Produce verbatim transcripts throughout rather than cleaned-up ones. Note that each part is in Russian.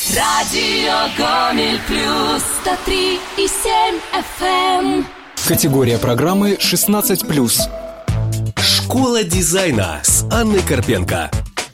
Радио Гомель плюс сто три и семь эф эм. Категория программы шестнадцать плюс. Школа дизайна с Анной Карпенко.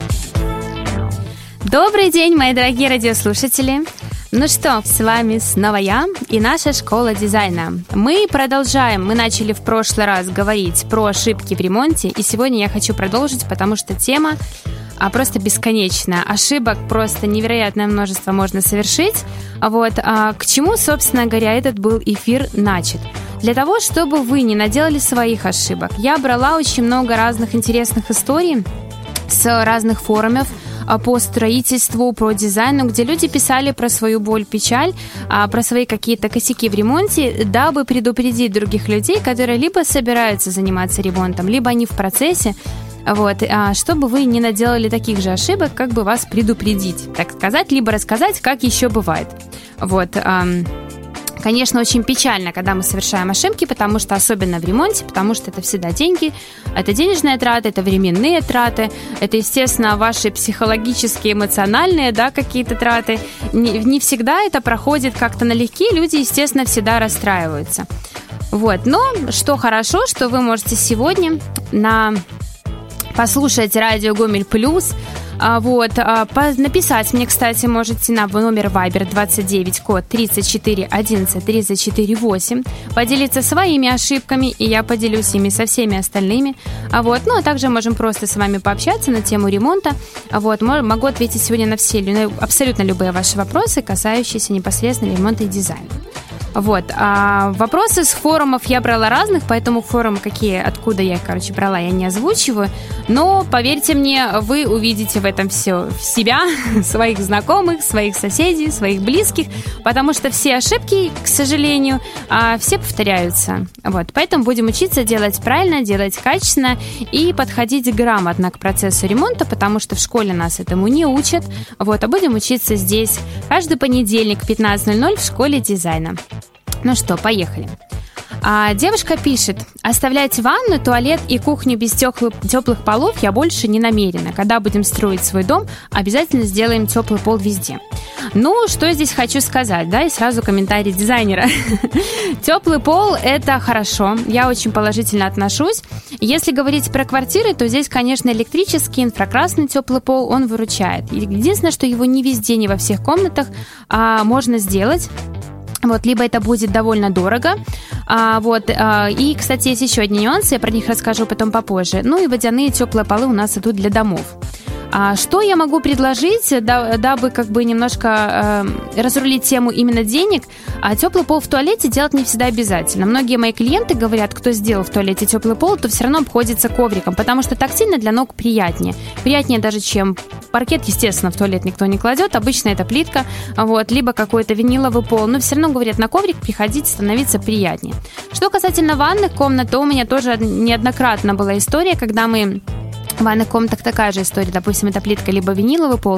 Добрый день, мои дорогие радиослушатели. Ну что, с вами снова я и наша школа дизайна. Мы продолжаем, мы начали в прошлый раз говорить про ошибки в ремонте, и сегодня я хочу продолжить, потому что тема а, просто бесконечная. Ошибок просто невероятное множество можно совершить. Вот, а, к чему, собственно говоря, этот был эфир начат. Для того, чтобы вы не наделали своих ошибок, я брала очень много разных интересных историй с разных форумов по строительству, про дизайн, где люди писали про свою боль, печаль, про свои какие-то косяки в ремонте, дабы предупредить других людей, которые либо собираются заниматься ремонтом, либо они в процессе, вот, чтобы вы не наделали таких же ошибок, как бы вас предупредить, так сказать, либо рассказать, как еще бывает. Вот. Конечно, очень печально, когда мы совершаем ошибки, потому что особенно в ремонте, потому что это всегда деньги, это денежные траты, это временные траты, это, естественно, ваши психологические, эмоциональные, да, какие-то траты. Не, не всегда это проходит как-то налегке, люди, естественно, всегда расстраиваются. Вот, но что хорошо, что вы можете сегодня на... послушать радио Гомель Плюс. Вот, написать мне, кстати, можете на номер Viber двадцать девять, код тридцать четыре одиннадцать тридцать четыре восемь, поделиться своими ошибками, и я поделюсь ими со всеми остальными. Вот, ну, а также можем просто с вами пообщаться на тему ремонта. Вот, могу ответить сегодня на все, на абсолютно любые ваши вопросы, касающиеся непосредственно ремонта и дизайна. Вот, а вопросы с форумов я брала разных, поэтому форумы какие, откуда я их, короче, брала, я не озвучиваю, но, поверьте мне, вы увидите в этом все в себя, своих знакомых, своих соседей, своих близких, потому что все ошибки, к сожалению, все повторяются, вот, поэтому будем учиться делать правильно, делать качественно и подходить грамотно к процессу ремонта, потому что в школе нас этому не учат, вот, а будем учиться здесь каждый понедельник в пятнадцать ноль ноль в школе дизайна. Ну что, поехали. А, девушка пишет: оставлять ванну, туалет и кухню без теплых, теплых полов я больше не намерена. Когда будем строить свой дом, обязательно сделаем теплый пол везде. Ну, что я здесь хочу сказать, да, и сразу комментарий дизайнера. Теплый пол – это хорошо, я очень положительно отношусь. Если говорить про квартиры, то здесь, конечно, электрический, инфракрасный теплый пол, он выручает. Единственное, что его не везде, не во всех комнатах а, можно сделать. Вот, либо это будет довольно дорого. А, вот, а, и, кстати, есть еще одни нюансы, я про них расскажу потом попозже. Ну и водяные теплые полы у нас идут для домов. А что я могу предложить, да, дабы как бы немножко э, разрулить тему именно денег? А теплый пол в туалете делать не всегда обязательно. Многие мои клиенты говорят, кто сделал в туалете теплый пол, то все равно обходится ковриком, потому что тактильно для ног приятнее. Приятнее даже, чем паркет, естественно, в туалет никто не кладет. Обычно это плитка, вот, либо какой-то виниловый пол. Но все равно, говорят, на коврик приходить становиться приятнее. Что касательно ванных комнат, то у меня тоже неоднократно была история, когда мы... В ванных комнатах такая же история, допустим, это плитка либо виниловый пол,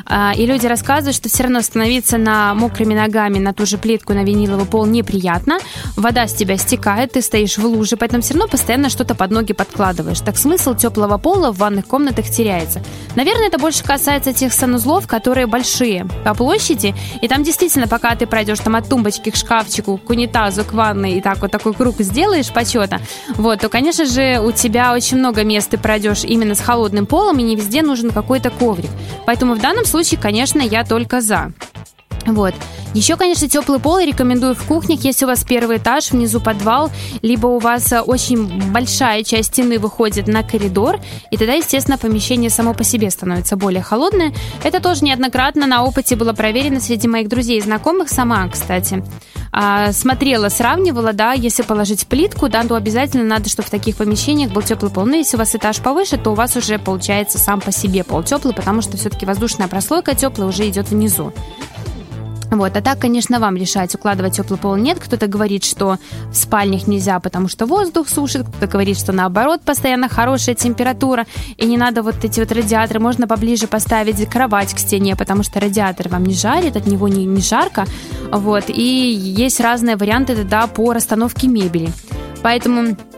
и люди рассказывают, что все равно становиться на мокрыми ногами на ту же плитку, на виниловый пол неприятно, вода с тебя стекает, ты стоишь в луже, поэтому все равно постоянно что-то под ноги подкладываешь. Так смысл теплого пола в ванных комнатах теряется. Наверное, это больше касается тех санузлов, которые большие по площади, и там действительно, пока ты пройдешь там от тумбочки к шкафчику, к унитазу, к ванной, и так вот такой круг сделаешь почета, вот, то, конечно же, у тебя очень много мест ты пройдешь именно с холодным полом, и не везде нужен какой-то коврик. Поэтому в данном случае, конечно, я только за. Вот. Еще, конечно, теплый пол я рекомендую в кухнях, если у вас первый этаж, внизу подвал, либо у вас очень большая часть стены выходит на коридор, и тогда, естественно, помещение само по себе становится более холодное. Это тоже неоднократно на опыте было проверено среди моих друзей и знакомых, сама, кстати. Смотрела, сравнивала, да, если положить плитку, да, то обязательно надо, чтобы в таких помещениях был теплый пол. Но если у вас этаж повыше, то у вас уже получается сам по себе пол теплый, потому что все-таки воздушная прослойка теплая уже идет внизу. Вот, а так, конечно, вам решать, укладывать теплый пол нет. Кто-то говорит, что в спальнях нельзя, потому что воздух сушит. Кто-то говорит, что наоборот, постоянно хорошая температура, и не надо вот эти вот радиаторы. Можно поближе поставить кровать к стене, потому что радиатор вам не жарит, от него не, не жарко. Вот, и есть разные варианты тогда по расстановке мебели. Поэтому...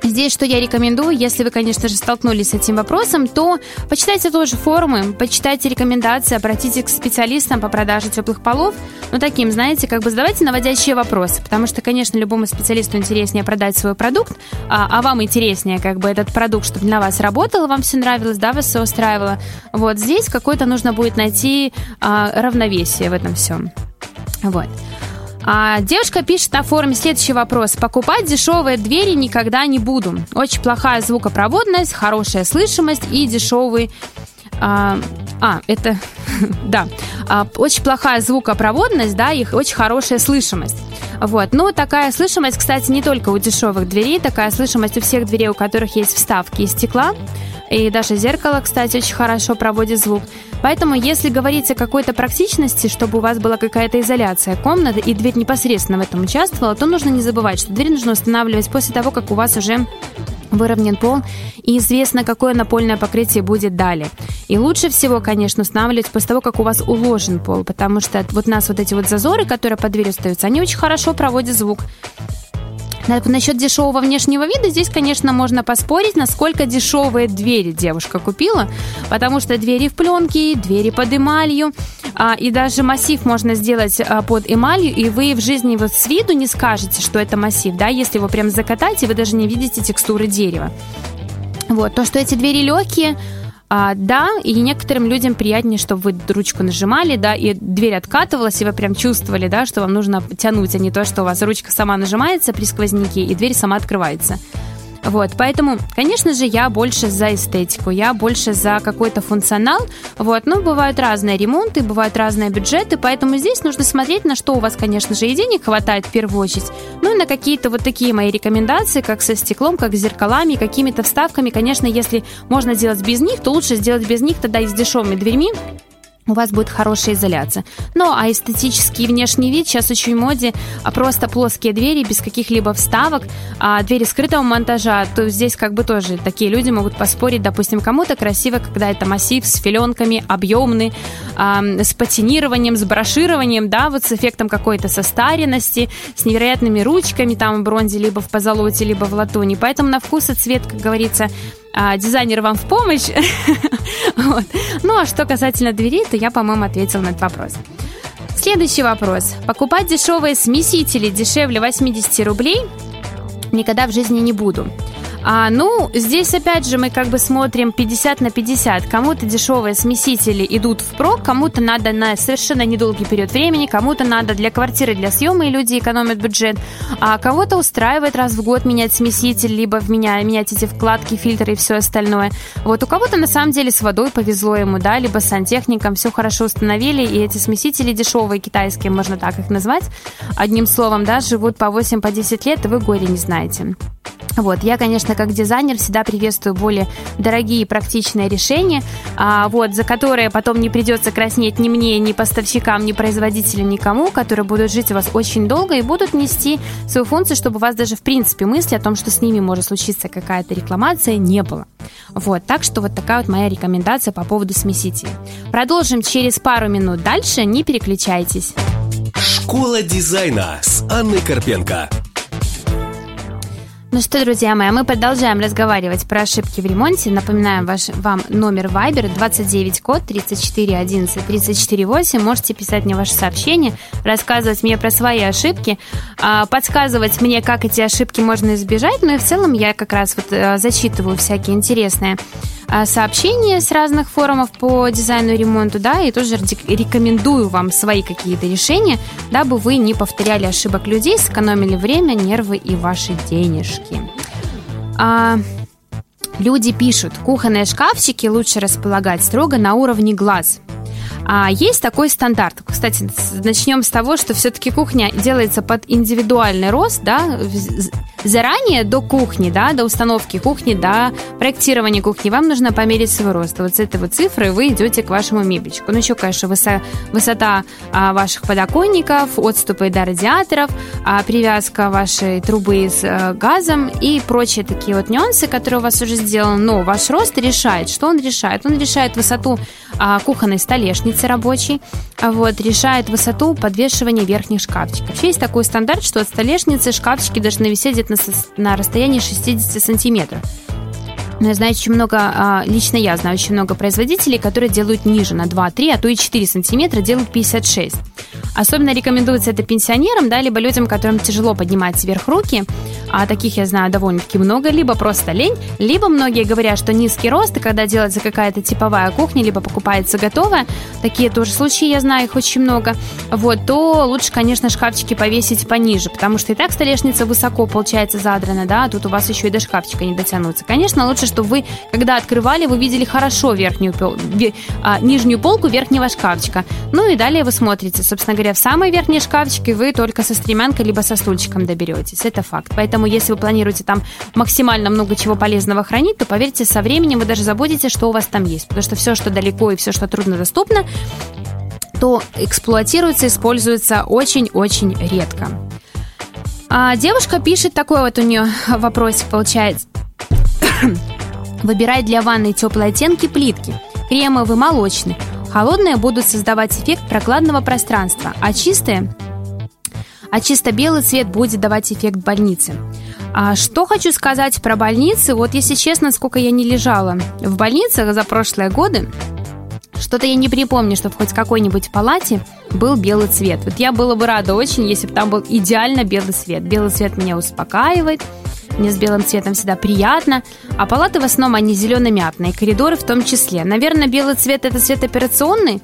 Здесь что я рекомендую, если вы, конечно же, столкнулись с этим вопросом, то почитайте тоже форумы, почитайте рекомендации, обратитесь к специалистам по продаже теплых полов, ну, таким, знаете, как бы задавайте наводящие вопросы, потому что, конечно, любому специалисту интереснее продать свой продукт, а, а вам интереснее, как бы, этот продукт, чтобы для вас работал, вам все нравилось, да, вас все устраивало. Вот здесь какое-то нужно будет найти а, равновесие в этом всем. Вот. А девушка пишет на форуме следующий вопрос. Покупать дешевые двери никогда не буду. Очень плохая звукопроводность, хорошая слышимость и дешевый... А, а это... да. А, очень плохая звукопроводность, да, и очень хорошая слышимость. Вот. Ну, такая слышимость, кстати, не только у дешевых дверей, такая слышимость у всех дверей, у которых есть вставки из стекла. И даже зеркало, кстати, очень хорошо проводит звук. Поэтому, если говорить о какой-то практичности, чтобы у вас была какая-то изоляция комнаты, и дверь непосредственно в этом участвовала, то нужно не забывать, что дверь нужно устанавливать после того, как у вас уже выровнен пол и известно, какое напольное покрытие будет далее. И лучше всего, конечно, устанавливать после того, как у вас уложен пол, потому что вот у нас вот эти вот зазоры, которые под дверью остаются, они очень хорошо проводят звук. Насчет дешевого внешнего вида здесь, конечно, можно поспорить, насколько дешевые двери девушка купила, потому что двери в пленке, двери под эмалью, а, и даже массив можно сделать а, под эмалью, и вы в жизни вот с виду не скажете, что это массив, да, если его прям закатать, и вы даже не видите текстуры дерева. Вот, то, что эти двери легкие, А, да, и некоторым людям приятнее, чтобы вы ручку нажимали, да, и дверь откатывалась, и вы прям чувствовали, да, что вам нужно тянуть, а не то, что у вас ручка сама нажимается при сквозняке, и дверь сама открывается. Вот, поэтому, конечно же, я больше за эстетику, я больше за какой-то функционал, вот, но бывают разные ремонты, бывают разные бюджеты, поэтому здесь нужно смотреть, на что у вас, конечно же, и денег хватает в первую очередь, ну и на какие-то вот такие мои рекомендации, как со стеклом, как с зеркалами, какими-то вставками, конечно, если можно делать без них, то лучше сделать без них, тогда и с дешевыми дверьми у вас будет хорошая изоляция. Ну, а эстетический внешний вид сейчас очень в моде, а просто плоские двери без каких-либо вставок, а двери скрытого монтажа, то здесь как бы тоже такие люди могут поспорить, допустим, кому-то красиво, когда это массив с филенками, объемный, а, с патинированием, с брошированием, да, вот с эффектом какой-то состаренности, с невероятными ручками там в бронзе, либо в позолоте, либо в латуни. Поэтому на вкус и цвет, как говорится, дизайнер вам в помощь. Вот. Ну, а что касательно дверей, то я, по-моему, ответила на этот вопрос. Следующий вопрос. Покупать дешевые смесители дешевле восемьдесят рублей никогда в жизни не буду. А, ну, здесь опять же мы как бы смотрим пятьдесят на пятьдесят. Кому-то дешевые смесители идут впрок, кому-то надо на совершенно недолгий период времени, кому-то надо для квартиры, для съема, и люди экономят бюджет. А кого-то устраивает раз в год менять смеситель, либо меня, менять эти вкладки, фильтры и все остальное. Вот у кого-то на самом деле с водой повезло ему, да, либо с сантехником все хорошо установили, и эти смесители дешевые, китайские, можно так их назвать, одним словом, да, живут по восемь-десять лет, и вы горе не знаете. Вот, я, конечно, как дизайнер всегда приветствую более дорогие и практичные решения, а, вот, за которые потом не придется краснеть ни мне, ни поставщикам, ни производителям, никому, которые будут жить у вас очень долго и будут нести свою функцию, чтобы у вас даже в принципе мысли о том, что с ними может случиться какая-то рекламация, не было. Вот, так что вот такая вот моя рекомендация по поводу смесителей. Продолжим через пару минут дальше, не переключайтесь. Школа дизайна с Анной Карпенко. Ну что, друзья мои, мы продолжаем разговаривать про ошибки в ремонте. Напоминаем ваш, вам номер Viber двадцать девять код тридцать четыре одиннадцать тридцать четыре восемь. Можете писать мне ваши сообщения, рассказывать мне про свои ошибки, подсказывать мне, как эти ошибки можно избежать. Ну и в целом я как раз вот зачитываю всякие интересные сообщения с разных форумов по дизайну и ремонту, да, и тоже рекомендую вам свои какие-то решения, дабы вы не повторяли ошибок людей, сэкономили время, нервы и ваши денежки. А, люди пишут, кухонные шкафчики лучше располагать строго на уровне глаз. А есть такой стандарт. Кстати, начнем с того, что все-таки кухня делается под индивидуальный рост, да, заранее до кухни, да, до установки кухни, до проектирования кухни вам нужно померить свой рост. Вот с этой вот цифры вы идете к вашему мебельчику. Ну, еще, конечно, высота, высота а, ваших подоконников, отступы до радиаторов, а, привязка вашей трубы с а, газом и прочие такие вот нюансы, которые у вас уже сделаны. Но ваш рост решает. Что он решает? Он решает высоту а, кухонной столешницы рабочей, вот, решает высоту подвешивания верхних шкафчиков. Вообще есть такой стандарт, что от столешницы шкафчики должны висеть где-то на, на расстоянии шестьдесят сантиметров. Но я знаю очень много, лично я знаю очень много производителей, которые делают ниже, на два-три, а то и четыре сантиметра, делают пятьдесят шесть. Особенно рекомендуется это пенсионерам, да, либо людям, которым тяжело поднимать вверх руки, а таких я знаю довольно-таки много, либо просто лень, либо многие говорят, что низкий рост, и когда делается какая-то типовая кухня, либо покупается готовая, такие тоже случаи, я знаю, их очень много, вот, то лучше, конечно, шкафчики повесить пониже, потому что и так столешница высоко получается задрана, да, а тут у вас еще и до шкафчика не дотянуться. Конечно, лучше, чтобы вы, когда открывали, вы видели хорошо верхнюю, а, нижнюю полку верхнего шкафчика. Ну и далее вы смотрите, собственно говоря, в самые верхние шкафчики вы только со стремянкой либо со стульчиком доберетесь. Это факт. Поэтому, если вы планируете там максимально много чего полезного хранить, то, поверьте, со временем вы даже забудете, что у вас там есть. Потому что все, что далеко и все, что труднодоступно, то эксплуатируется, используется очень-очень редко. А девушка пишет, такой вот у нее вопросик получается. Выбирай для ванной теплые оттенки плитки. Кремовый, молочный. Холодные будут создавать эффект прохладного пространства, а чистые, а чисто белый цвет будет давать эффект больницы. А что хочу сказать про больницы? Вот, если честно, сколько я не лежала в больницах за прошлые годы, что-то я не припомню, что в хоть какой-нибудь палате был белый цвет. Вот я была бы рада очень, если бы там был идеально белый цвет. Белый цвет меня успокаивает. Мне с белым цветом всегда приятно. А палаты в основном, они зелено-мятные, коридоры в том числе. Наверное, белый цвет – это цвет операционный.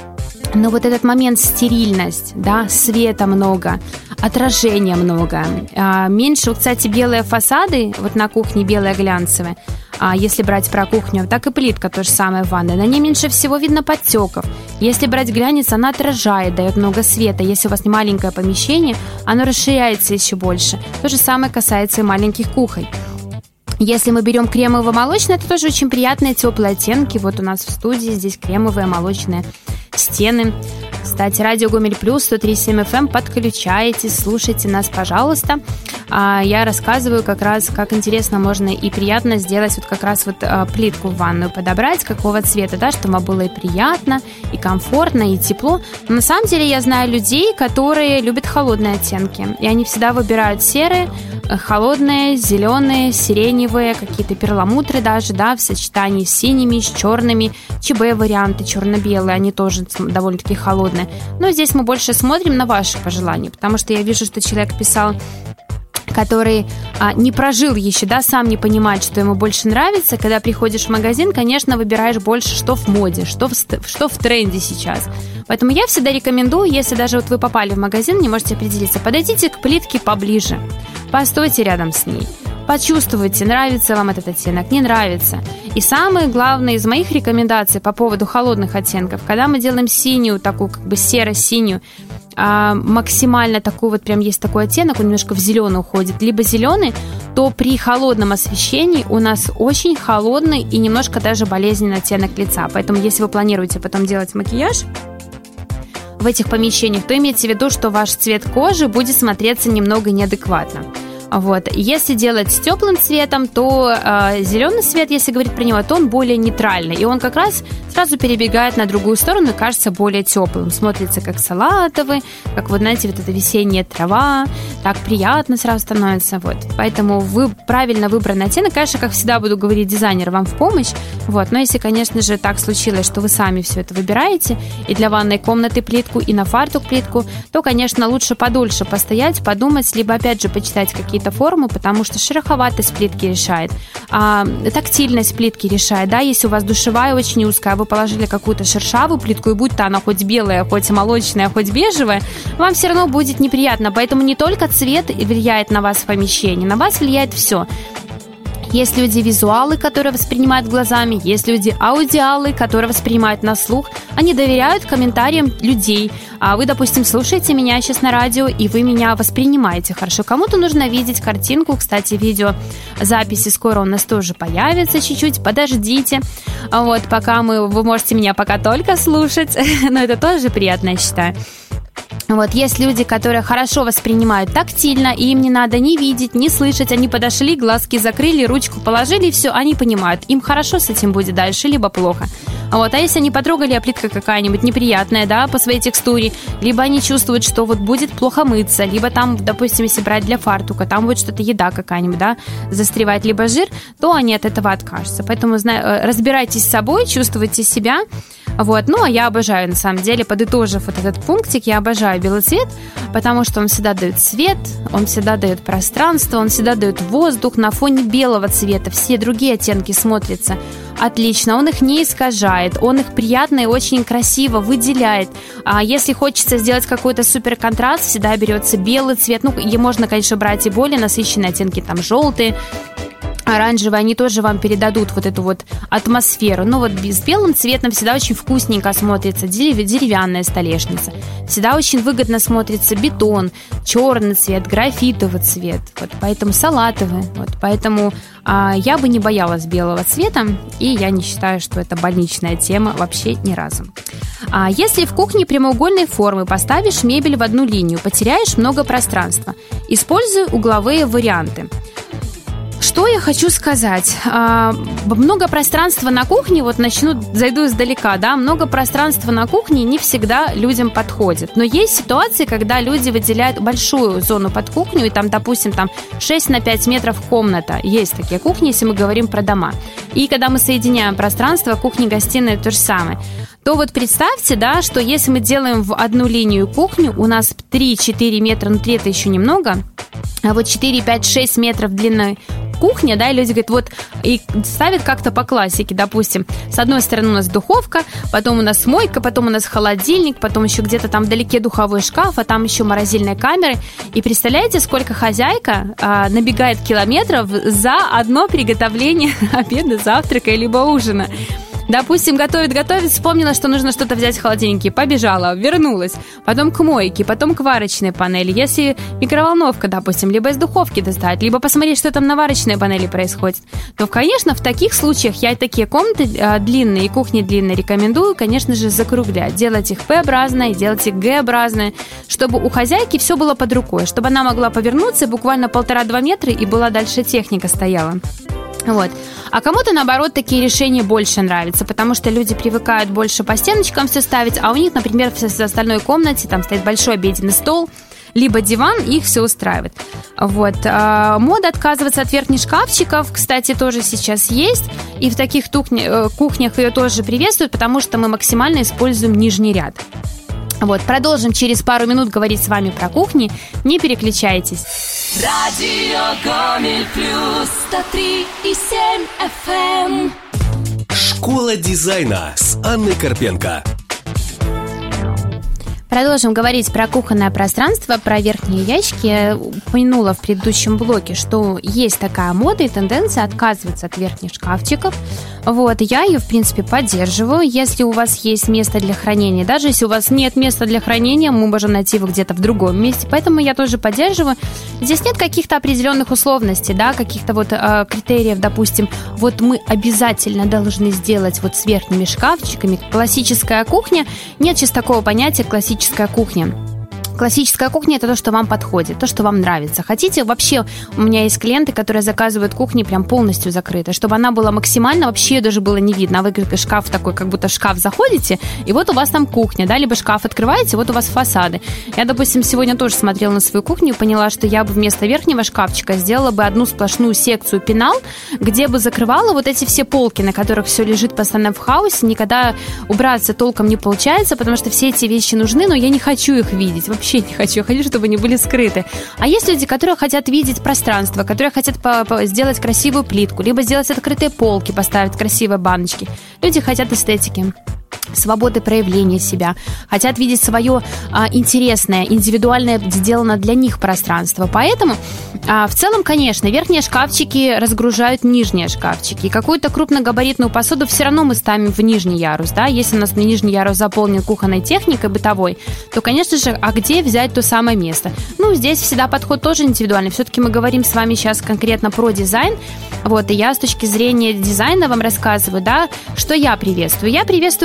Но вот этот момент стерильность, да, света много, отражения много. А, меньше, кстати, белые фасады, вот на кухне белые глянцевые, а если брать про кухню, так и плитка то же самое в ванной. На ней меньше всего видно подтеков. Если брать глянец, она отражает, дает много света. Если у вас не маленькое помещение, оно расширяется еще больше. То же самое касается и маленьких кухонь. Если мы берем кремово-молочное, это тоже очень приятные теплые оттенки. Вот у нас в студии здесь кремовые молочные стены. Кстати, радио Гомель Плюс сто три и семь эф эм, подключайтесь, слушайте нас, пожалуйста. Я рассказываю как раз, как интересно можно и приятно сделать вот как раз вот плитку в ванную подобрать, какого цвета, да, чтобы было и приятно, и комфортно, и тепло. Но на самом деле я знаю людей, которые любят холодные оттенки, и они всегда выбирают серые, холодные, зеленые, сиреневые, какие-то перламутры даже, да, в сочетании с синими, с черными, ЧБ-варианты, черно-белые, они тоже довольно-таки холодные. Но здесь мы больше смотрим на ваши пожелания, потому что я вижу, что человек писал, который а, не прожил еще, да, сам не понимает, что ему больше нравится. Когда приходишь в магазин, конечно, выбираешь больше, что в моде, что в, что в тренде сейчас. Поэтому я всегда рекомендую, если даже вот вы попали в магазин, не можете определиться, подойдите к плитке поближе, постойте рядом с ней, почувствуйте, нравится вам этот оттенок, не нравится. И самое главное из моих рекомендаций по поводу холодных оттенков, когда мы делаем синюю, такую как бы серо-синюю, а, максимально такой вот прям есть такой оттенок, он немножко в зеленый уходит, либо зеленый, то при холодном освещении у нас очень холодный и немножко даже болезненный оттенок лица. Поэтому если вы планируете потом делать макияж в этих помещениях, то имейте в виду, что ваш цвет кожи будет смотреться немного неадекватно. Вот. Если делать с теплым цветом, то э, зеленый цвет, если говорить про него, то он более нейтральный. И он как раз сразу перебегает на другую сторону и кажется более теплым. Смотрится как салатовый, как, вот знаете, вот эта весенняя трава. Так приятно сразу становится. Вот. Поэтому вы правильно выбранный оттенок. Конечно, как всегда буду говорить, дизайнер вам в помощь. Вот. Но если, конечно же, так случилось, что вы сами все это выбираете, и для ванной комнаты плитку, и на фартук плитку, то, конечно, лучше подольше постоять, подумать, либо, опять же, почитать какие-то формы, потому что шероховатость плитки решает, а, тактильность плитки решает, да, если у вас душевая очень узкая, вы положили какую-то шершавую плитку, и будь то она хоть белая, хоть молочная, хоть бежевая, вам все равно будет неприятно, поэтому не только цвет влияет на вас в помещении, на вас влияет все. Есть люди визуалы, которые воспринимают глазами, есть люди аудиалы, которые воспринимают на слух. Они доверяют комментариям людей. А вы, допустим, слушаете меня сейчас на радио, и вы меня воспринимаете хорошо. Кому-то нужно видеть картинку. Кстати, видеозаписи скоро у нас тоже появятся чуть-чуть. Подождите. Вот, пока мы, вы можете меня пока только слушать. Но это тоже приятно, я считаю. Вот, есть люди, которые хорошо воспринимают тактильно, и им не надо ни видеть, ни слышать. Они подошли, глазки закрыли, ручку положили, и все, они понимают. Им хорошо с этим будет дальше, либо плохо. Вот. А если они потрогали, а плитка какая-нибудь неприятная, да, по своей текстуре, либо они чувствуют, что вот будет плохо мыться, либо там, допустим, если брать для фартука, там будет что-то, еда какая-нибудь, да, застревать, либо жир, то они от этого откажутся. Поэтому разбирайтесь с собой, чувствуйте себя. Вот. Ну, а я обожаю, на самом деле, подытожив вот этот пунктик, я обожаю белый цвет, потому что он всегда дает свет, он всегда дает пространство, он всегда дает воздух. На фоне белого цвета все другие оттенки смотрятся отлично, он их не искажает, он их приятно и очень красиво выделяет. А если хочется сделать какой-то супер контраст, всегда берется белый цвет. Ну, и можно, конечно, брать и более насыщенные оттенки, там желтые, оранжевые, они тоже вам передадут вот эту вот атмосферу. Но вот с белым цветом всегда очень вкусненько смотрится деревянная столешница. Всегда очень выгодно смотрится бетон, черный цвет, графитовый цвет. Вот поэтому салатовый. Вот поэтому а, я бы не боялась белого цвета, и я не считаю, что это больничная тема вообще ни разу. А если в кухне прямоугольной формы поставишь мебель в одну линию, потеряешь много пространства. Используй угловые варианты. Что я хочу сказать? А, много пространства на кухне, вот начну, зайду издалека, да, много пространства на кухне не всегда людям подходит. Но есть ситуации, когда люди выделяют большую зону под кухню, и там, допустим, там шесть на пять метров комната. Есть такие кухни, если мы говорим про дома. И когда мы соединяем пространство, кухня-гостиная то же самое. То вот представьте, да, что если мы делаем в одну линию кухню, у нас три-четыре метра, внутри это еще немного, а вот четыре, пять, шесть метров длиной кухня, да, и люди говорят, вот, и ставят как-то по классике, допустим, с одной стороны у нас духовка, потом у нас мойка, потом у нас холодильник, потом еще где-то там вдалеке духовой шкаф, а там еще морозильные камеры, и представляете, сколько хозяйка а, набегает километров за одно приготовление обеда, завтрака либо ужина. Допустим, готовит-готовит, вспомнила, что нужно что-то взять в холодильнике, побежала, вернулась, потом к мойке, потом к варочной панели. Если микроволновка, допустим, либо из духовки достать, либо посмотреть, что там на варочной панели происходит, то, конечно, в таких случаях я такие комнаты а, длинные и кухни длинные рекомендую, конечно же, закруглять, делать их П-образные, делать их Г-образные, чтобы у хозяйки все было под рукой, чтобы она могла повернуться буквально полтора-два метра и была дальше техника стояла. Вот. А кому-то, наоборот, такие решения больше нравятся, потому что люди привыкают больше по стеночкам все ставить, а у них, например, в остальной комнате там стоит большой обеденный стол, либо диван, их все устраивает. Вот. А мода отказываться от верхних шкафчиков, кстати, тоже сейчас есть, и в таких тухне, кухнях ее тоже приветствуют, потому что мы максимально используем нижний ряд. Вот, продолжим через пару минут говорить с вами про кухни. Не переключайтесь. Радио Гомель Плюс сто три и семь эф эм. Школа дизайна с Анной Карпенко. Продолжим говорить про кухонное пространство, про верхние ящики. Я упомянула в предыдущем блоке, что есть такая мода и тенденция отказываться от верхних шкафчиков. Вот, я ее, в принципе, поддерживаю. Если у вас есть место для хранения, даже если у вас нет места для хранения, мы можем найти его где-то в другом месте. Поэтому я тоже поддерживаю. Здесь нет каких-то определенных условностей, да, каких-то вот э, критериев, допустим, вот мы обязательно должны сделать вот с верхними шкафчиками. Классическая кухня, нет сейчас такого понятия классическая кухня. Классическая кухня – это то, что вам подходит, то, что вам нравится. Хотите, вообще, у меня есть клиенты, которые заказывают кухни прям полностью закрытой, чтобы она была максимально, вообще ее даже было не видно. А вы как шкаф такой, как будто в шкаф заходите, и вот у вас там кухня, да, либо шкаф открываете, вот у вас фасады. Я, допустим, сегодня тоже смотрела на свою кухню и поняла, что я бы вместо верхнего шкафчика сделала бы одну сплошную секцию пенал, где бы закрывала вот эти все полки, на которых все лежит постоянно в хаосе, никогда убраться толком не получается, потому что все эти вещи нужны, но я не хочу их видеть, вообще не хочу, я хочу, чтобы они были скрыты. А есть люди, которые хотят видеть пространство, которые хотят по- по- сделать красивую плитку, либо сделать открытые полки, поставить красивые баночки. Люди хотят эстетики, свободы проявления себя, хотят видеть свое а, интересное, индивидуальное, сделано для них пространство. Поэтому а, в целом, конечно, верхние шкафчики разгружают нижние шкафчики. И какую-то крупногабаритную посуду все равно мы ставим в нижний ярус. Да? Если у нас нижний ярус заполнен кухонной техникой, бытовой, то, конечно же, а где взять то самое место? Ну, здесь всегда подход тоже индивидуальный. Все-таки мы говорим с вами сейчас конкретно про дизайн. Вот, и я с точки зрения дизайна вам рассказываю, да, что я приветствую. Я приветствую, когда вы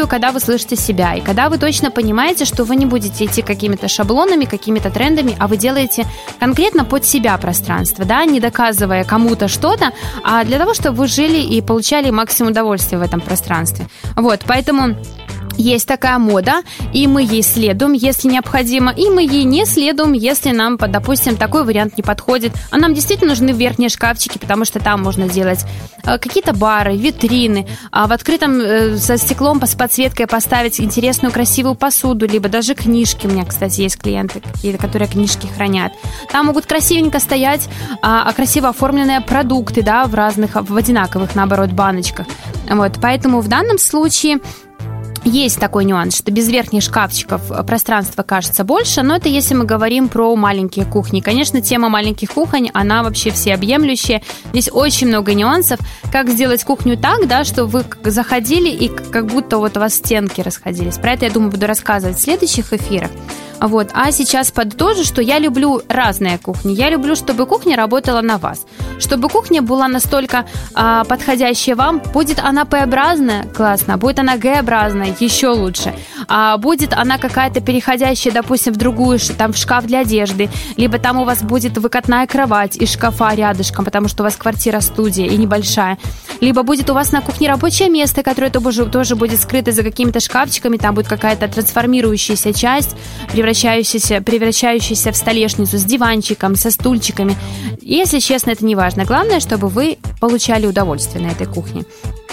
слышите себя, и когда вы точно понимаете, что вы не будете идти какими-то шаблонами, какими-то трендами, а вы делаете конкретно под себя пространство, да, не доказывая кому-то что-то, а для того, чтобы вы жили и получали максимум удовольствия в этом пространстве. Вот, поэтому... Есть такая мода, и мы ей следуем, если необходимо, и мы ей не следуем, если нам, допустим, такой вариант не подходит. А нам действительно нужны верхние шкафчики, потому что там можно делать какие-то бары, витрины, а в открытом со стеклом, с подсветкой поставить интересную, красивую посуду, либо даже книжки. У меня, кстати, есть клиенты какие-то, которые книжки хранят. Там могут красивенько стоять а, красиво оформленные продукты, да, в разных, в одинаковых, наоборот, баночках. Вот, поэтому в данном случае... Есть такой нюанс, что без верхних шкафчиков пространства кажется больше, но это если мы говорим про маленькие кухни. Конечно, тема маленьких кухонь, она вообще всеобъемлющая. Здесь очень много нюансов, как сделать кухню так, да, что вы заходили и как будто вот у вас стенки расходились. Про это, я думаю, буду рассказывать в следующих эфирах. Вот. А сейчас подытожу, что я люблю разные кухни. Я люблю, чтобы кухня работала на вас. Чтобы кухня была настолько а, подходящая вам. Будет она П-образная? Классно. Будет она Г-образная? Еще лучше. А будет она какая-то переходящая, допустим, в другую, там в шкаф для одежды. Либо там у вас будет выкатная кровать из шкафа рядышком, потому что у вас квартира-студия и небольшая. Либо будет у вас на кухне рабочее место, которое тоже, тоже будет скрыто за какими-то шкафчиками. Там будет какая-то трансформирующаяся часть, превращающаяся, превращающаяся в столешницу с диванчиком, со стульчиками. Если честно, это не важно. Главное, чтобы вы получали удовольствие на этой кухне.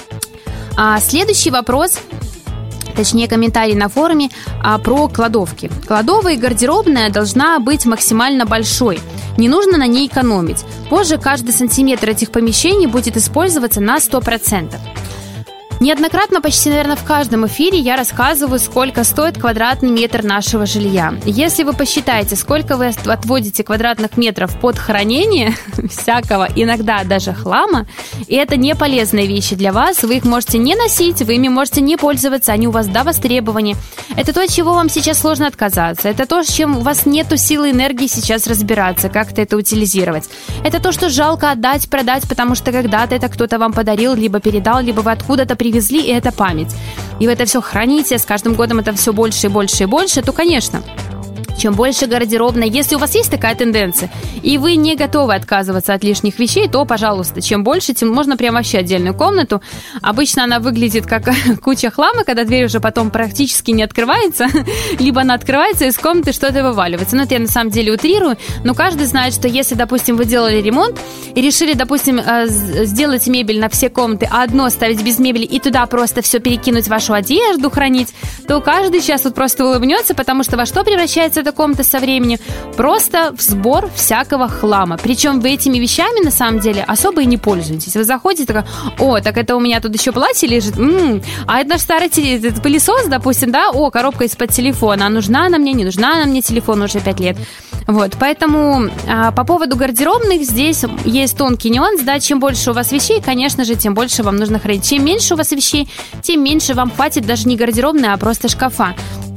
А следующий вопрос, точнее комментарий на форуме а, про кладовки. Кладовая и гардеробная должна быть максимально большой. Не нужно на ней экономить. Позже каждый сантиметр этих помещений будет использоваться на сто процентов. Неоднократно, почти, наверное, в каждом эфире я рассказываю, сколько стоит квадратный метр нашего жилья. Если вы посчитаете, сколько вы отводите квадратных метров под хранение всякого, иногда даже хлама, и это не полезные вещи для вас, вы их можете не носить, вы ими можете не пользоваться, они у вас до востребования. Это то, от чего вам сейчас сложно отказаться. Это то, с чем у вас нету силы и энергии сейчас разбираться, как-то это утилизировать. Это то, что жалко отдать, продать, потому что когда-то это кто-то вам подарил, либо передал, либо вы откуда-то привезли, и это память. И вы это все храните, с каждым годом это все больше и больше и больше, то, конечно, чем больше гардеробной, если у вас есть такая тенденция, и вы не готовы отказываться от лишних вещей, то, пожалуйста, чем больше, тем можно прям вообще отдельную комнату. Обычно она выглядит как куча хлама, когда дверь уже потом практически не открывается, либо она открывается, и из комнаты что-то вываливается. Ну, это я на самом деле утрирую, но каждый знает, что если, допустим, вы делали ремонт и решили, допустим, сделать мебель на все комнаты, а одно оставить без мебели и туда просто все перекинуть, вашу одежду хранить, то каждый сейчас вот просто улыбнется, потому что во что превращается эта комната со временем? Просто в сбор всякого хлама. Причем вы этими вещами, на самом деле, особо и не пользуетесь. Вы заходите, такая: о, так это у меня тут еще платье лежит, м-м, а это наш старый этот пылесос, допустим, да, о, коробка из-под телефона, а нужна она мне, не нужна она мне, телефон уже пять лет. Вот, поэтому а, по поводу гардеробных здесь есть тонкий нюанс, да, чем больше у вас вещей, конечно же, тем больше вам нужно хранить. Чем меньше у вас вещей, тем меньше вам хватит даже не гардеробной, а просто шкафа.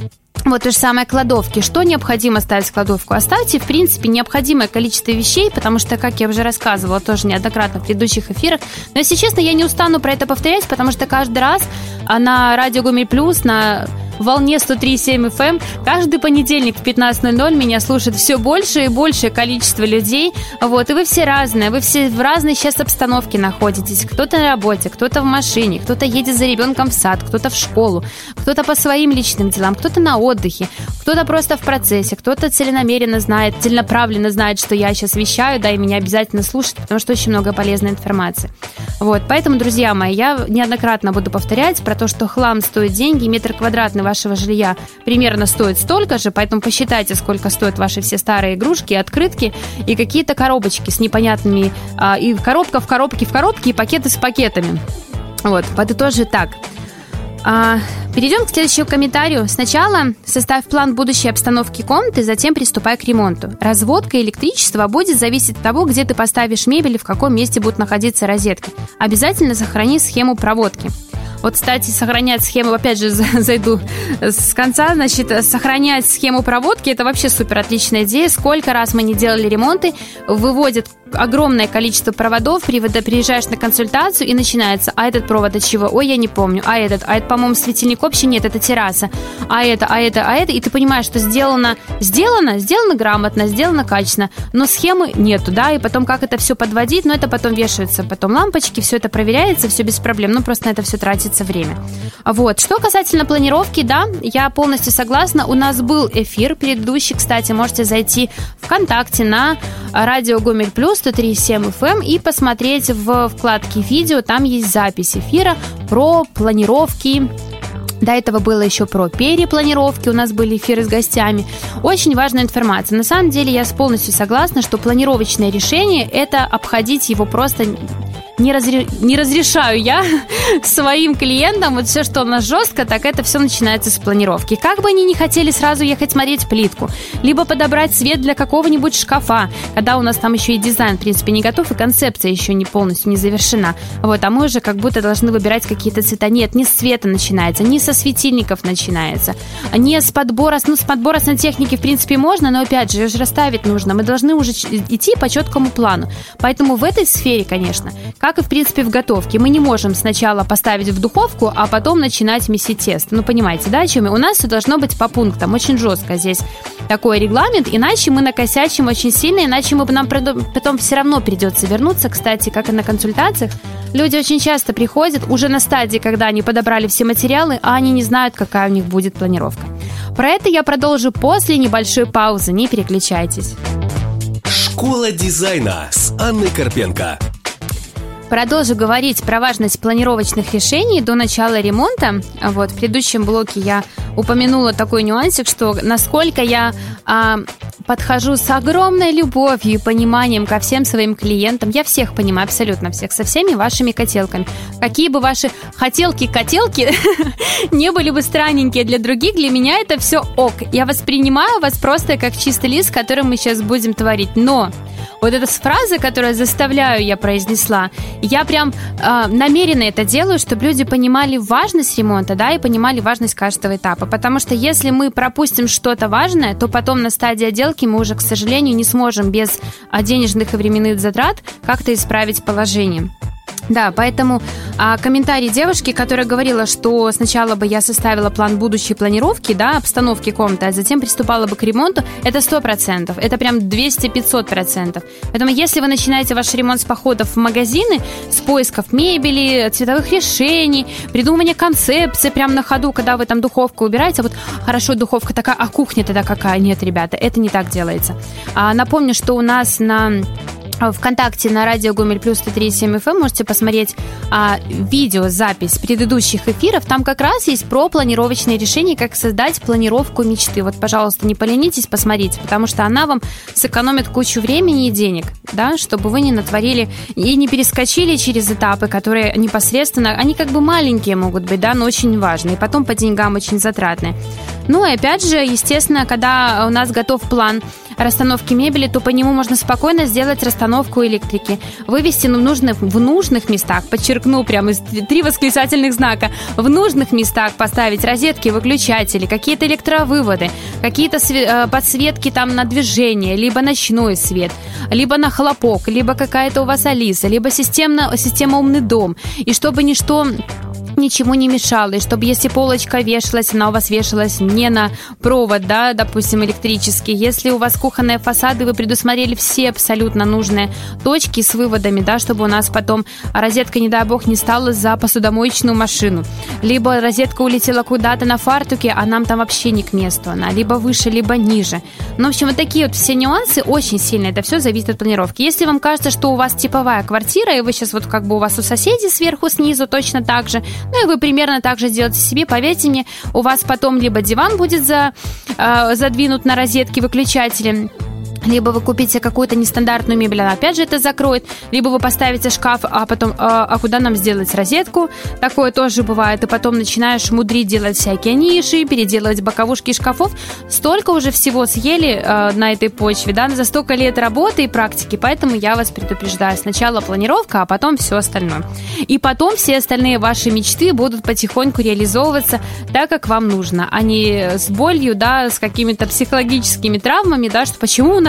Вот то же самое кладовки. Что необходимо ставить в кладовку? Оставьте, в принципе, необходимое количество вещей, потому что, как я уже рассказывала тоже неоднократно в предыдущих эфирах, но, если честно, я не устану про это повторять, потому что каждый раз на радио Гомель Плюс, на волне сто три и семь эф эм каждый понедельник в пятнадцать ноль ноль меня слушает все больше и большее количество людей. Вот, и вы все разные, вы все в разной сейчас обстановке находитесь. Кто-то на работе, кто-то в машине, кто-то едет за ребенком в сад, кто-то в школу, кто-то по своим личным делам, кто-то на отдыхе, кто-то просто в процессе, кто-то целенамеренно знает, целенаправленно знает, что я сейчас вещаю, да, и меня обязательно слушать, потому что очень много полезной информации. Вот, поэтому, друзья мои, я неоднократно буду повторять про то, что хлам стоит деньги, метр квадратный вашего жилья примерно стоит столько же, поэтому посчитайте, сколько стоят ваши все старые игрушки, открытки и какие-то коробочки с непонятными, а, и коробка в коробке в коробке, и пакеты с пакетами. Вот, подытожи так. А, перейдем к следующему комментарию. Сначала составь план будущей обстановки комнаты, затем приступай к ремонту. Разводка электричества будет зависеть от того, где ты поставишь мебель и в каком месте будут находиться розетки. Обязательно сохрани схему проводки. Вот, кстати, сохранять схему, опять же, зайду с конца, значит, сохранять схему проводки – это вообще супер отличная идея. Сколько раз мы не делали ремонты, выводят огромное количество проводов, приезжаешь на консультацию и начинается, а этот провод от чего? Ой, я не помню, а этот, а это, по-моему, светильник общий, нет, это терраса, а это, а это, а это, и ты понимаешь, что сделано, сделано, сделано грамотно, сделано качественно, но схемы нету, да, и потом как это все подводить, но это потом вешаются, потом лампочки, все это проверяется, все без проблем, ну просто на это все тратится время. Вот, что касательно планировки, да, я полностью согласна, у нас был эфир предыдущий, кстати, можете зайти ВКонтакте на радио Гомель Плюс сто три и семь эф эм и посмотреть в вкладке видео, там есть запись эфира про планировки. До этого было еще про перепланировки, у нас были эфиры с гостями. Очень важная информация. На самом деле я полностью согласна, что планировочное решение – это обходить его просто... Не, разре... не разрешаю я своим клиентам, вот все, что у нас жестко, так это все начинается с планировки. Как бы они ни хотели сразу ехать смотреть плитку, либо подобрать цвет для какого-нибудь шкафа, когда у нас там еще и дизайн, в принципе, не готов, и концепция еще не полностью не завершена. Вот, а мы уже как будто должны выбирать какие-то цвета. Нет, не с цвета начинается, не со светильников начинается, не с подбора, ну, с подбора сантехники, в принципе, можно, но, опять же, ее же расставить нужно. Мы должны уже идти по четкому плану. Поэтому в этой сфере, конечно, как и, в принципе, в готовке. Мы не можем сначала поставить в духовку, а потом начинать месить тесто. Ну, понимаете, да, о чем я? У нас все должно быть по пунктам. Очень жестко здесь такой регламент, иначе мы накосячим очень сильно, иначе мы, нам потом все равно придется вернуться. Кстати, как и на консультациях, люди очень часто приходят уже на стадии, когда они подобрали все материалы, а они не знают, какая у них будет планировка. Про это я продолжу после небольшой паузы. Не переключайтесь. Школа дизайна с Анной Карпенко. Продолжу говорить про важность планировочных решений до начала ремонта. Вот, в предыдущем блоке я упомянула такой нюансик, что насколько я а, подхожу с огромной любовью и пониманием ко всем своим клиентам. Я всех понимаю, абсолютно всех, со всеми вашими хотелками. Какие бы ваши хотелки-котелки не были бы странненькие для других, для меня это все ок. Я воспринимаю вас просто как чистый лист, который мы сейчас будем творить. Но вот эта фраза, которую заставляю, я произнесла, я прям э, намеренно это делаю, чтобы люди понимали важность ремонта, да, и понимали важность каждого этапа. Потому что если мы пропустим что-то важное, то потом на стадии отделки мы уже, к сожалению, не сможем без денежных и временных затрат как-то исправить положение. Да, поэтому а, комментарий девушки, которая говорила, что сначала бы я составила план будущей планировки, да, обстановки комнаты, а затем приступала бы к ремонту, это сто процентов, это прям двести-пятьсот процентов. Поэтому если вы начинаете ваш ремонт с походов в магазины, с поисков мебели, цветовых решений, придумывания концепции прямо на ходу, когда вы там духовку убираете, вот хорошо, духовка такая, а кухня тогда какая? Нет, ребята, это не так делается. А, напомню, что у нас на... ВКонтакте на радио Гомель Плюс сто три и семь эф эм можете посмотреть а, видеозапись предыдущих эфиров. Там как раз есть про планировочные решения, как создать планировку мечты. Вот, пожалуйста, не поленитесь, посмотрите, потому что она вам сэкономит кучу времени и денег, да, чтобы вы не натворили и не перескочили через этапы, которые непосредственно, они как бы маленькие могут быть, да, но очень важные, и потом по деньгам очень затратные. Ну и опять же, естественно, когда у нас готов план расстановки мебели, то по нему можно спокойно сделать расстановку электрики, вывести в нужных, в нужных местах, подчеркну прямо из три восклицательных знака, в нужных местах поставить розетки, выключатели, какие-то электровыводы, какие-то све- подсветки там на движение, либо ночной свет, либо на хлопок, либо какая-то у вас Алиса, либо системно, система «Умный дом», и чтобы ничто... ничему не мешало, и чтобы если полочка вешалась, она у вас вешалась не на провод, да, допустим, электрический. Если у вас кухонные фасады, вы предусмотрели все абсолютно нужные точки с выводами, да, чтобы у нас потом розетка, не дай бог, не стала за посудомоечную машину. Либо розетка улетела куда-то на фартуке, а нам там вообще не к месту она, либо выше, либо ниже. Ну, в общем, вот такие вот все нюансы, очень сильно это все зависит от планировки. Если вам кажется, что у вас типовая квартира, и вы сейчас вот как бы у вас у соседей сверху, снизу точно так же, ну и вы примерно так же делаете себе, поверьте мне, у вас потом либо диван будет за, э, задвинут на розетки выключателем, либо вы купите какую-то нестандартную мебель, она опять же это закроет, либо вы поставите шкаф, а потом, а, а куда нам сделать розетку? Такое тоже бывает, и потом начинаешь мудрить, делать всякие ниши, переделывать боковушки шкафов. Столько уже всего съели а, на этой почве, да, за столько лет работы и практики, поэтому я вас предупреждаю, сначала планировка, а потом все остальное. И потом все остальные ваши мечты будут потихоньку реализовываться так, как вам нужно, а не с болью, да, с какими-то психологическими травмами, да, что почему у нас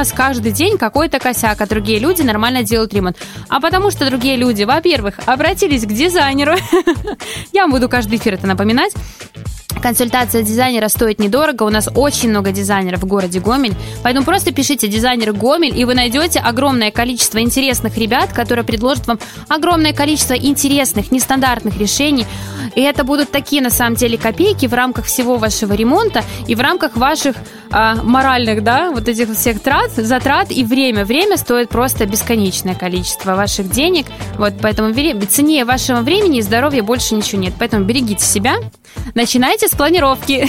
нас каждый день какой-то косяк, а другие люди нормально делают ремонт? А потому что другие люди, во-первых, обратились к дизайнеру. Я вам буду каждый эфир это напоминать. Консультация дизайнера стоит недорого. У нас очень много дизайнеров в городе Гомель. Поэтому просто пишите «дизайнер Гомель», и вы найдете огромное количество интересных ребят, которые предложат вам огромное количество интересных, нестандартных решений. И это будут такие, на самом деле, копейки в рамках всего вашего ремонта и в рамках ваших э, моральных, да, вот этих всех трат, затрат и время. Время стоит просто бесконечное количество ваших денег. Вот, поэтому цене вашего времени и здоровья больше ничего нет. Поэтому берегите себя. Начинайте с планировки.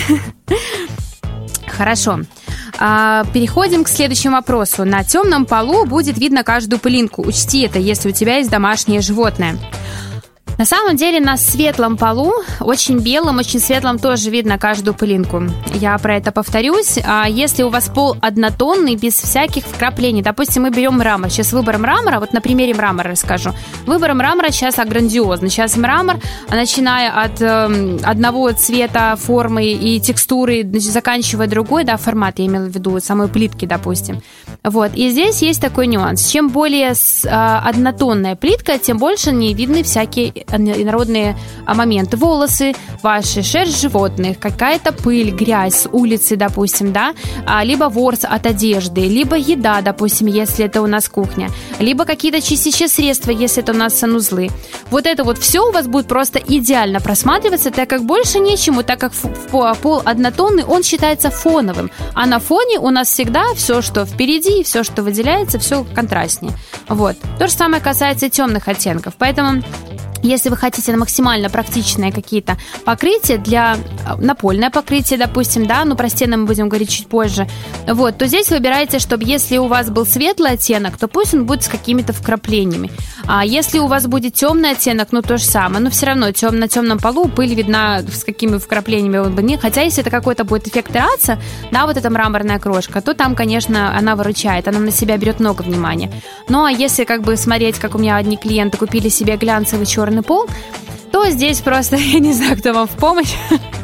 Хорошо. А, переходим к следующему вопросу. На темном полу будет видно каждую пылинку. Учти это, если у тебя есть домашнее животное. На самом деле на светлом полу, очень белом, очень светлом, тоже видно каждую пылинку. Я про это повторюсь. А если у вас пол однотонный, без всяких вкраплений, допустим, мы берем мрамор. Сейчас выбор мрамора, вот на примере мрамора расскажу. Выбор мрамора сейчас грандиозный. Сейчас мрамор, начиная от э, одного цвета, формы и текстуры, заканчивая другой, да, формат, я имела в виду, самой плитки, допустим. Вот. И здесь есть такой нюанс. Чем более с, э, однотонная плитка, тем больше не видны всякие инородные моменты. Волосы, ваши, шерсть животных, какая-то пыль, грязь с улицы, допустим, да, либо ворс от одежды, либо еда, допустим, если это у нас кухня, либо какие-то чистящие средства, если это у нас санузлы. Вот это вот все у вас будет просто идеально просматриваться, так как больше нечему, так как пол однотонный, он считается фоновым, а на фоне у нас всегда все, что впереди, все, что выделяется, все контрастнее. Вот. То же самое касается и темных оттенков, поэтому если вы хотите на максимально практичные какие-то покрытия для напольное покрытие, допустим, да, ну про стены мы будем говорить чуть позже, вот, то здесь выбирайте, чтобы если у вас был светлый оттенок, то пусть он будет с какими-то вкраплениями. А если у вас будет темный оттенок, ну то же самое, но все равно тем, на темном полу пыль видна с какими вкраплениями, хотя если это какой-то будет эффект терраса, да, вот эта мраморная крошка, то там, конечно, она выручает, она на себя берет много внимания. Ну а если как бы смотреть, как у меня одни клиенты купили себе глянцевый черный пол, то здесь просто, я не знаю, кто вам в помощь.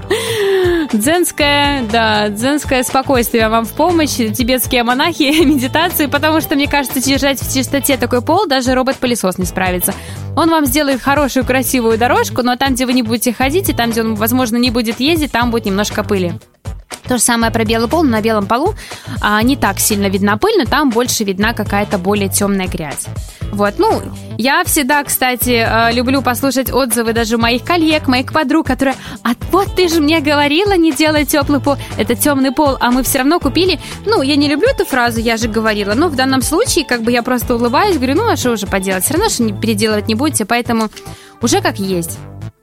Дзенское, да, дзенское спокойствие вам в помощь, тибетские монахи, медитации, потому что, мне кажется, держать в чистоте такой пол даже робот-пылесос не справится. Он вам сделает хорошую, красивую дорожку, но там, где вы не будете ходить, и там, где он, возможно, не будет ездить, там будет немножко пыли. То же самое про белый пол, но на белом полу а, не так сильно видна пыль, но там больше видна какая-то более темная грязь. Вот, ну, я всегда, кстати, люблю послушать отзывы даже моих коллег, моих подруг, которые: а вот ты же мне говорила не делай теплый пол, это темный пол, а мы все равно купили. Ну, я не люблю эту фразу, я же говорила, но в данном случае, как бы я просто улыбаюсь, говорю, ну, а что уже поделать, все равно что переделывать не будете, поэтому уже как есть.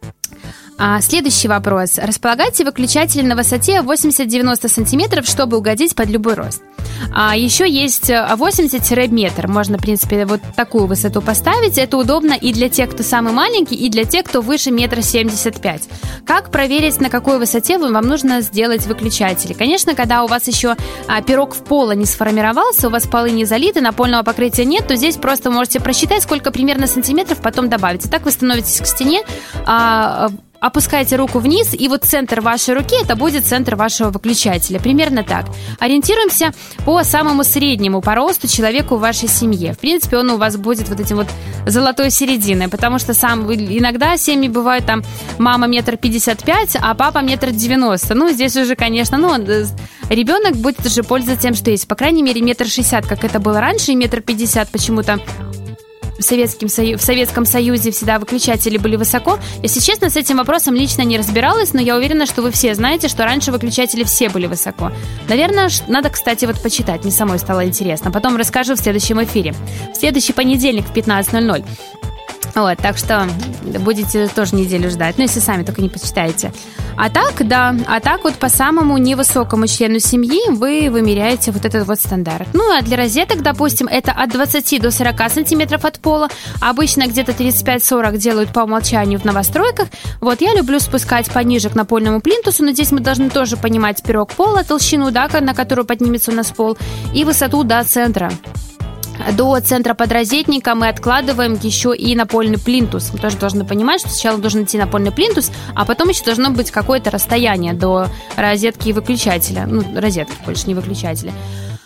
А следующий вопрос. Располагайте выключатели на высоте восемьдесят-девяносто сантиметров, чтобы угодить под любой рост. А еще есть восемьдесят-метр. Можно, в принципе, вот такую высоту поставить. Это удобно и для тех, кто самый маленький, и для тех, кто выше метр семьдесят пять. Как проверить, на какой высоте вам нужно сделать выключатели? Конечно, когда у вас еще а, пирог в пола не сформировался, у вас полы не залиты, напольного покрытия нет, то здесь просто можете просчитать, сколько примерно сантиметров, потом добавить. И так вы становитесь к стене, а, опускаете руку вниз, и вот центр вашей руки – это будет центр вашего выключателя. Примерно так. Ориентируемся по самому среднему по росту человеку в вашей семье. В принципе, он у вас будет вот этим вот золотой серединой, потому что сам иногда семьи бывают там мама метр пятьдесят пять, а папа метр девяносто. Ну, здесь уже, конечно, ну, ребенок будет уже пользоваться тем, что есть. По крайней мере, метр шестьдесят, как это было раньше, и метр пятьдесят почему-то В Советском, в Советском Союзе всегда выключатели были высоко. Если честно, с этим вопросом лично не разбиралась, но я уверена, что вы все знаете, что раньше выключатели все были высоко. Наверное, надо, кстати, вот почитать. Мне самой стало интересно. Потом расскажу в следующем эфире. В следующий понедельник в пятнадцать ноль ноль. Вот, так что будете тоже неделю ждать. Ну, если сами только не почитаете. А так, да, а так вот по самому невысокому члену семьи вы вымеряете вот этот вот стандарт. Ну, а для розеток, допустим, это от двадцати до сорока сантиметров от пола. Обычно где-то тридцать пять сорок делают по умолчанию в новостройках. Вот, я люблю спускать пониже к напольному плинтусу, но здесь мы должны тоже понимать пирог пола, толщину, да, на которую поднимется у нас пол, и высоту до центра. До центра подрозетника мы откладываем еще и напольный плинтус. Мы тоже должны понимать, что сначала должен идти напольный плинтус, а потом еще должно быть какое-то расстояние до розетки и выключателя. Ну, розетки больше, не выключателя.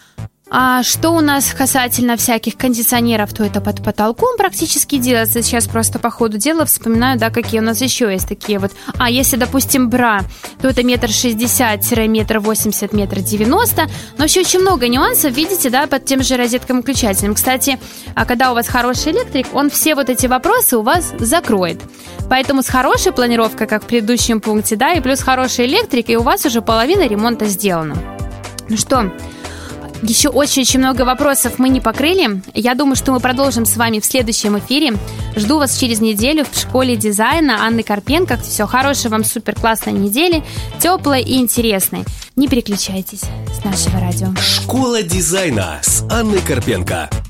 А что у нас касательно всяких кондиционеров, то это под потолком практически делается. Сейчас просто по ходу дела вспоминаю, да, какие у нас еще есть такие вот. А если, допустим, бра, то это метр шестьдесят, метр восемьдесят, метр девяносто. Но вообще очень много нюансов, видите, да, под тем же розетком-выключателем. Кстати, когда у вас хороший электрик, он все вот эти вопросы у вас закроет. Поэтому с хорошей планировкой, как в предыдущем пункте, да, и плюс хороший электрик, и у вас уже половина ремонта сделана. Ну что, еще очень-очень много вопросов мы не покрыли. Я думаю, что мы продолжим с вами в следующем эфире. Жду вас через неделю в школе дизайна Анны Карпенко. Все, хорошей вам супер классной недели, теплой и интересной. Не переключайтесь с нашего радио. Школа дизайна с Анной Карпенко.